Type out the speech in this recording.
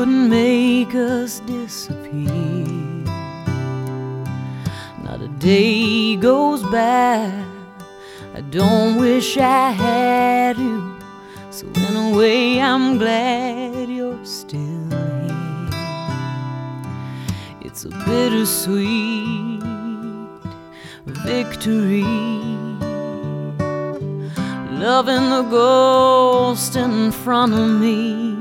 couldn't make us disappear. Not a day goes by I don't wish I had you. So in a way I'm glad you're still here. It's a bittersweet victory, loving the ghost in front of me.